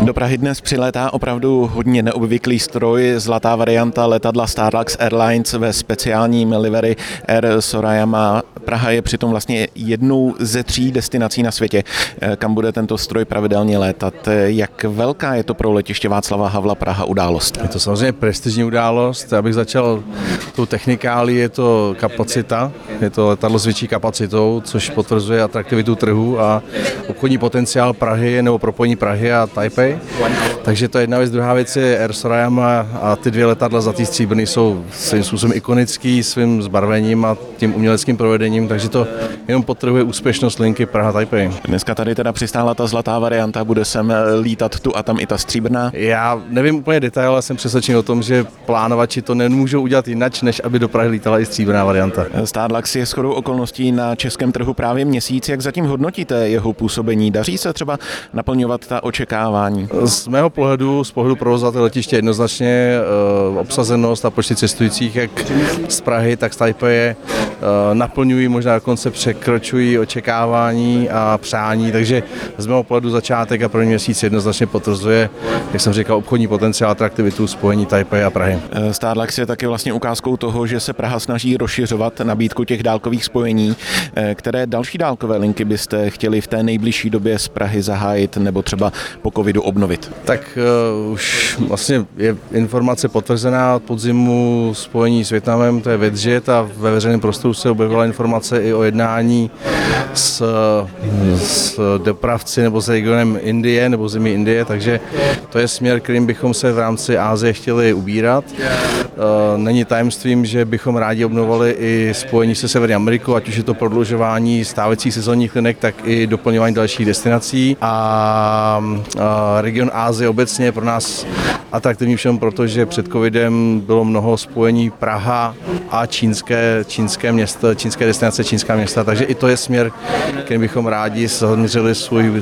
Do Prahy dnes přilétá opravdu hodně neobvyklý stroj, zlatá varianta letadla Starlux Airlines ve speciálním livery Air Sorayama. Praha je přitom vlastně jednou ze 3 destinací na světě, kam bude tento stroj pravidelně létat. Jak velká je to pro letiště Václava Havla Praha událost? Je to samozřejmě prestižní událost. Abych začal tou technikálí, je to kapacita. Je to letadlo s větší kapacitou, což potvrzuje atraktivitu trhu a obchodní potenciál Prahy nebo propojení Prahy a Taipei. Takže to je jedna věc. Druhá věc je Air Sorayama a ty 2 letadla zlatý stříbrný jsou svým způsobem ikonický svým zbarvením a tím uměleckým provedením, takže to jenom podtrhuje úspěšnost linky Praha-Taipei. Dneska tady teda přistála ta zlatá varianta, bude sem lítat tu a tam i ta stříbrná? Já nevím úplně detail, ale jsem přesvědčen o tom, že plánovači to nemůžou udělat jinak, než aby do Prahy lítala i stříbrná varianta. Starlux je shodou okolností na českém trhu právě měsíc. Jak zatím hodnotíte jeho působení? Daří se třeba naplňovat ta očekávání? Z mého pohledu, z pohledu provozovatele letiště jednoznačně obsazenost a počty cestujících jak z Prahy, tak z Taipeje naplňují, možná dokonce překročují očekávání a přání, takže z mého pohledu začátek a první měsíc jednoznačně potvrzuje, jak jsem říkal, obchodní potenciál, atraktivitu spojení Taipei a Prahy. Starlux je taky vlastně ukázkou toho, že se Praha snaží rozšiřovat nabídku těch dálkových spojení. Které další dálkové linky byste chtěli v té nejbližší době z Prahy zahájit nebo třeba po covidu obnovit? Tak už vlastně je informace potvrzená od podzimu spojení s Vietnamem, to je Vietjet, a ve veřejném prostoru se objevila informace i o jednání s dopravci nebo s regionem Indie nebo zemí Indie, takže to je směr, kterým bychom se v rámci Asie chtěli ubírat. Není tajemstvím, že bychom rádi obnovovali i spojení se Severní Amerikou, ať už je to prodlužování stávajících sezónních linek, tak i doplňování dalších destinací. A region Asie obecně je pro nás atraktivní všem, protože před covidem bylo mnoho spojení Praha a čínské města, čínské destinace, čínská města, takže i to je směr, kterým bychom rádi zaměřili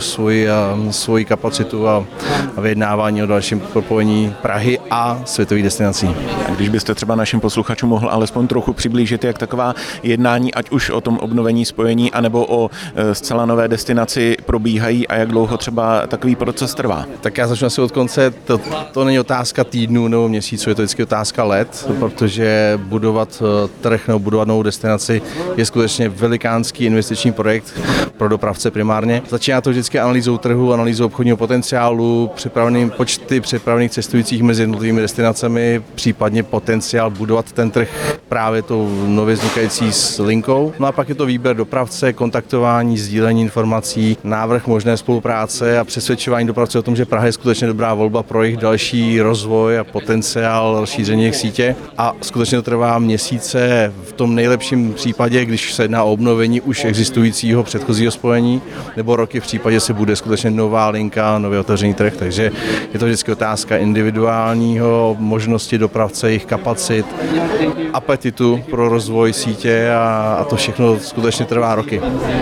svoji kapacitu a vyjednávání o dalším propojení Prahy a světových destinací. A když byste třeba našim posluchačům mohl alespoň trochu přiblížit, jak taková jednání, ať už o tom obnovení spojení, anebo o zcela nové destinaci probíhají a jak dlouho třeba takový proces trvá? Tak já začnu asi od konce. To není otázka týdnů nebo měsíců, je to vždycky otázka let, protože budovat trh nebo budovat novou destinaci je skutečně velikánský investiční projekt pro dopravce primárně. Začíná to vždycky analýzou trhu, analýzou obchodního potenciálu, počty přepravených cestujících mezi jednotlivými destinacemi, případně potenciál budovat ten trh právě tou nově vznikající s linkou. No a pak je to výběr dopravce, kontaktování, sdílení informací, návrh možné spolupráce a přesvědčování dopravce o tom, že Praha je skutečně dobrá volba pro jejich další rozvoj a potenciál rozšíření jejich sítě. A skutečně to trvá měsíce, v tom nejlepším případě, když se jedná o obnovení už existujícího předchozího spojení, nebo roky v případě, že se bude skutečně nová linka, nově otevřený trh, takže je to vždycky otázka individuálního možnosti dopravce, jejich kapacit, apetitu pro rozvoj sítě a to všechno skutečně trvá roky.